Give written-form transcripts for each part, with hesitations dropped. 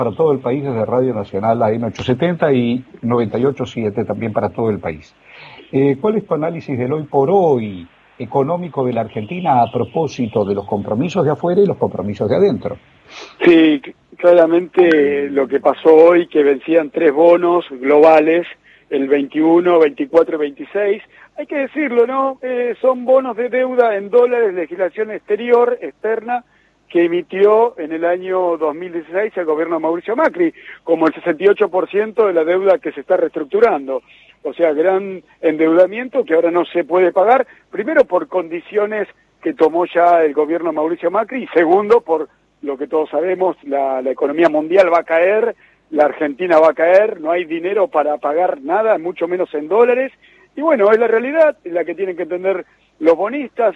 para todo el país desde Radio Nacional AM870 y 98.7 también para todo el país. ¿Cuál es tu análisis del hoy por hoy económico de la Argentina a propósito de los compromisos de afuera y los compromisos de adentro? Sí, claramente lo que pasó hoy, que vencían 3 bonos globales, el 21, 24 y 26, hay que decirlo, ¿no? Son bonos de deuda en dólares, legislación externa, que emitió en el año 2016 el gobierno de Mauricio Macri, como el 68% de la deuda que se está reestructurando. O sea, gran endeudamiento que ahora no se puede pagar, primero por condiciones que tomó ya el gobierno de Mauricio Macri, y segundo por lo que todos sabemos, la economía mundial va a caer, la Argentina va a caer, no hay dinero para pagar nada, mucho menos en dólares, y bueno, es la realidad, la que tienen que entender los bonistas.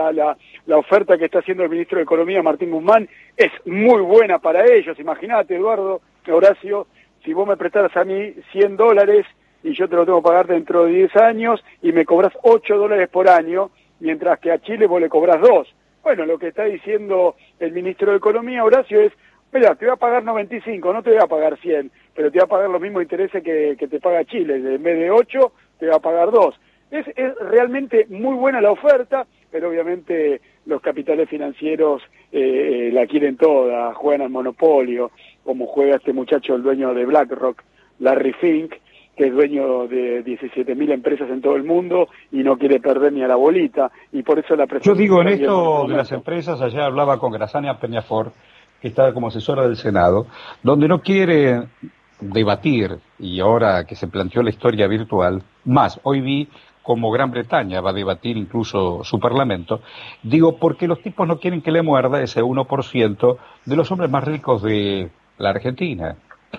La oferta que está haciendo el ministro de Economía, Martín Guzmán, es muy buena para ellos. Imagínate, Eduardo, Horacio, si vos me prestaras a mí $100 y yo te lo tengo que pagar dentro de 10 años y me cobras $8 por año, mientras que a Chile vos le cobras 2. Bueno, lo que está diciendo el ministro de Economía, Horacio, es, mira, te voy a pagar 95, no te voy a pagar 100, pero te voy a pagar los mismos intereses que te paga Chile. En vez de 8, te va a pagar 2. Es realmente muy buena la oferta, pero obviamente los capitales financieros la quieren toda, juegan al monopolio, como juega este muchacho, el dueño de BlackRock, Larry Fink, que es dueño de 17.000 empresas en todo el mundo y no quiere perder ni a la bolita, y por eso la presión. Yo digo, en esto de las empresas, ayer hablaba con Graciana Peñafort, que está como asesora del Senado, donde no quiere debatir, y ahora que se planteó la historia virtual, más, hoy vi como Gran Bretaña va a debatir incluso su parlamento, digo, porque los tipos no quieren que le muerda ese 1% de los hombres más ricos de la Argentina.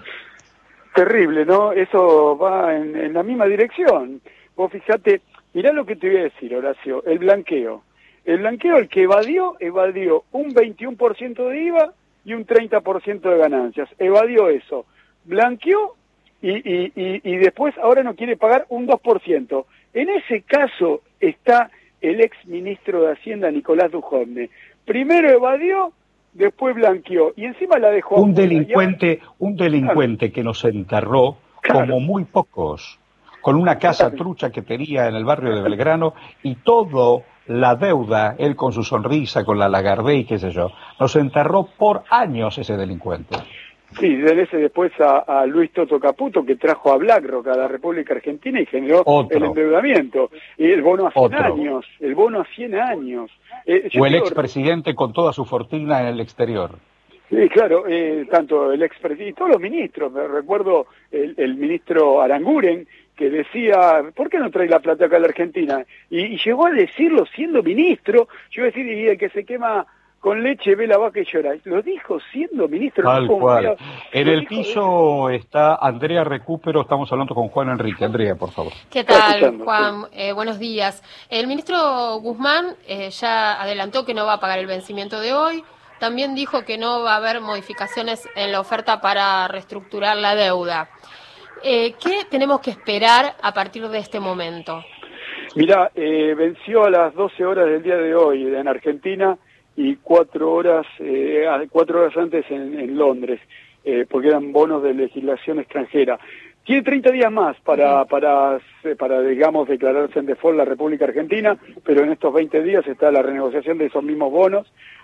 Terrible, ¿no? Eso va en la misma dirección. Vos fijate, mirá lo que te voy a decir, Horacio, el blanqueo. El blanqueo, el que evadió un 21% de IVA y un 30% de ganancias. Evadió eso. Blanqueó y después ahora no quiere pagar un 2%. En ese caso está el ex ministro de Hacienda, Nicolás Dujovne. Primero evadió, después blanqueó, y encima la dejó. Un delincuente claro, que nos enterró, claro, como muy pocos, con una casa trucha que tenía en el barrio de Belgrano, y todo la deuda, él con su sonrisa, con la Lagardé y qué sé yo, nos enterró por años ese delincuente. Sí, después a Luis Toto Caputo, que trajo a BlackRock a la República Argentina y generó el endeudamiento. Y el bono a 100 años, el bono a 100 años. O el expresidente con toda su fortuna en el exterior. Sí, claro, tanto el expresidente y todos los ministros. Me recuerdo el ministro Aranguren, que decía, ¿por qué no trae la plata acá a la Argentina? Y llegó a decirlo siendo ministro. Yo iba a decir, y el que se quema con leche ve la vaca y llora. Lo dijo siendo ministro. Tal cual. En el piso está Andrea Recupero, estamos hablando con Juan Enrique. Andrea, por favor. ¿Qué tal, Juan? Buenos días. El ministro Guzmán ya adelantó que no va a pagar el vencimiento de hoy. También dijo que no va a haber modificaciones en la oferta para reestructurar la deuda. ¿Qué tenemos que esperar a partir de este momento? Mirá, venció a las 12 horas del día de hoy en Argentina y 4 horas antes en Londres, porque eran bonos de legislación extranjera. Tiene 30 días más para digamos, declararse en default la República Argentina, pero en estos 20 días está la renegociación de esos mismos bonos.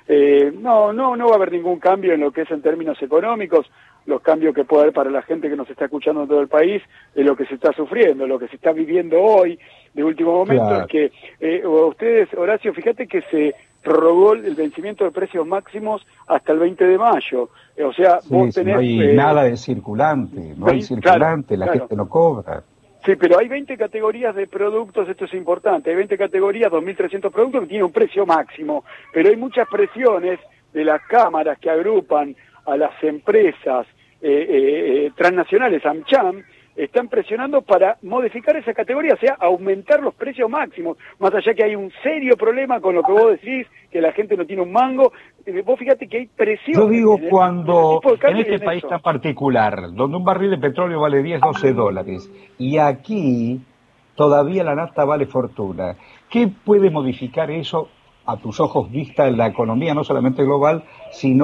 No va a haber ningún cambio en lo que es en términos económicos. Los cambios que puede haber para la gente que nos está escuchando en todo el país es lo que se está sufriendo, lo que se está viviendo hoy, de último momento, claro. Es que ustedes, Horacio, fíjate que se prorrogó el vencimiento de precios máximos hasta el 20 de mayo. O sea, vos tenés... No hay nada de circulante, no hay circulante, claro, la gente no cobra. Sí, pero hay 20 categorías de productos, esto es importante, hay 20 categorías, 2.300 productos que tienen un precio máximo, pero hay muchas presiones de las cámaras que agrupan a las empresas transnacionales, AmCham, están presionando para modificar esa categoría, o sea, aumentar los precios máximos, más allá que hay un serio problema con lo que vos decís, que la gente no tiene un mango. Vos fíjate que hay presión. Yo digo, cuando en este país tan particular, donde un barril de petróleo vale 10, 12 dólares, y aquí todavía la nafta vale fortuna, ¿qué puede modificar eso a tus ojos vista en la economía, no solamente global, sino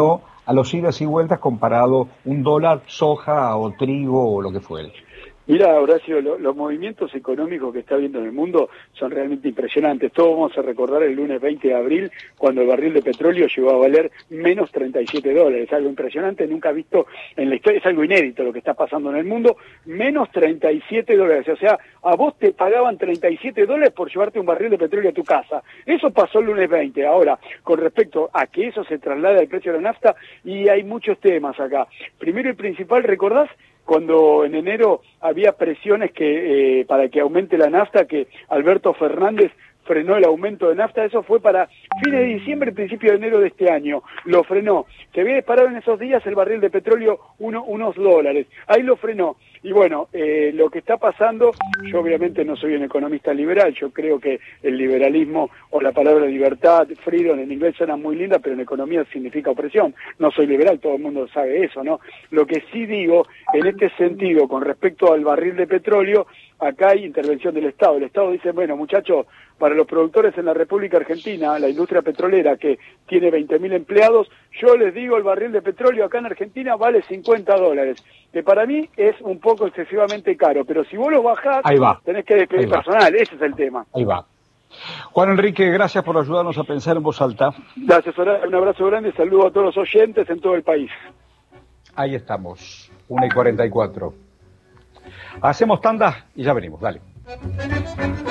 a los idas y vueltas comparado un dólar, soja o trigo o lo que fuere. Mira, Horacio, los movimientos económicos que está habiendo en el mundo son realmente impresionantes. Todos vamos a recordar el lunes 20 de abril, cuando el barril de petróleo llegó a valer menos $37. Algo impresionante, nunca visto en la historia, es algo inédito lo que está pasando en el mundo. Menos $37. O sea, a vos te pagaban $37 por llevarte un barril de petróleo a tu casa. Eso pasó el lunes 20. Ahora, con respecto a que eso se traslade al precio de la nafta, y hay muchos temas acá. Primero y principal, ¿recordás? Cuando en enero había presiones que para que aumente la nafta, que Alberto Fernández frenó el aumento de nafta, eso fue para fines de diciembre, principio de enero de este año, lo frenó. Se había disparado en esos días el barril de petróleo unos dólares, ahí lo frenó. Y bueno, lo que está pasando, yo obviamente no soy un economista liberal, yo creo que el liberalismo o la palabra libertad, freedom en inglés suena muy linda, pero en economía significa opresión. No soy liberal, todo el mundo sabe eso, ¿no? Lo que sí digo, en este sentido, con respecto al barril de petróleo, acá hay intervención del Estado. El Estado dice, bueno, muchachos, para los productores en la República Argentina, la industria petrolera que tiene 20.000 empleados, yo les digo, el barril de petróleo acá en Argentina vale $50, que para mí es un poco excesivamente caro, pero si vos lo bajás, tenés que despedir personal, ese es el tema. Ahí va. Juan Enrique, gracias por ayudarnos a pensar en voz alta. Gracias, Horacio, un abrazo grande, saludo a todos los oyentes en todo el país. Ahí estamos, 1:44. Hacemos tanda y ya venimos, dale.